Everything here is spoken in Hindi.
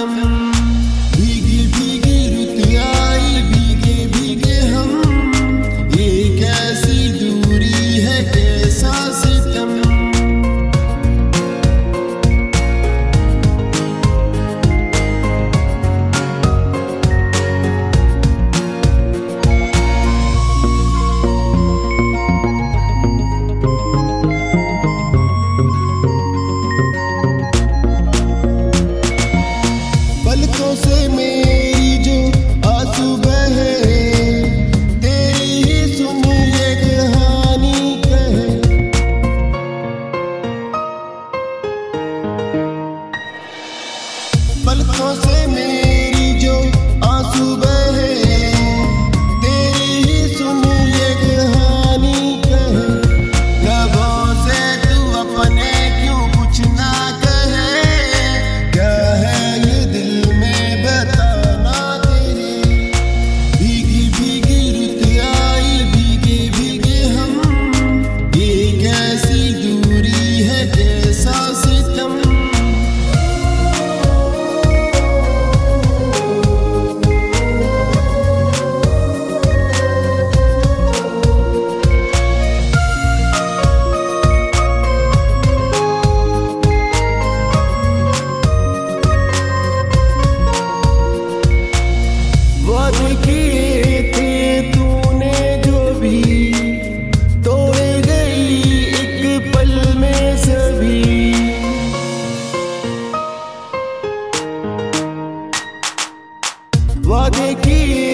सितम। भीगी भीगी रुत आई, भीगे भीगे हम, ये कैसी दूरी है, कैसा सितम। पलकों से मेरी जो आंसू बहे, तेरी ही सुन ये कहानी कहे। पलकों से मेरी जो आंसू बहे, तेरी ही सुन ये कहानी कहे। लबों से तू अपने क्यों कुछ ना कहे, क्या है ये दिल में बताना तेरे। भीगी भीगी रुत आई, भीगे भीगे हम, ये कैसी दूरी है, कैसा सितम। वादे किए थे तूने जो भी, तोड़ गई एक पल में सभी। वादे किए